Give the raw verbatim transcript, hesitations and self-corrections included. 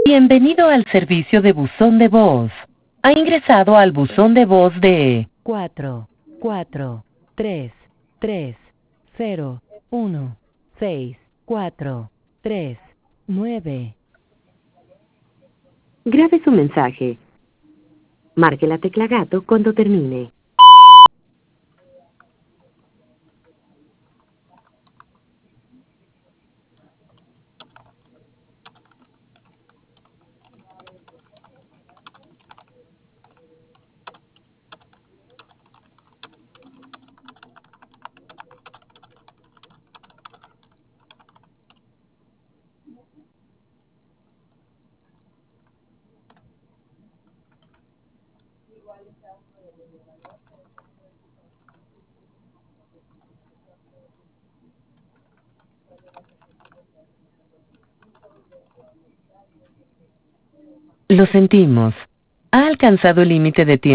Bienvenido al servicio de buzón de voz. Ha ingresado al buzón de voz de cuatro, cuatro, tres, tres, cero, uno, seis, cuatro, tres, nueve. Grabe su mensaje. Marque la tecla gato cuando termine. Lo sentimos. Ha alcanzado el límite de tiempo.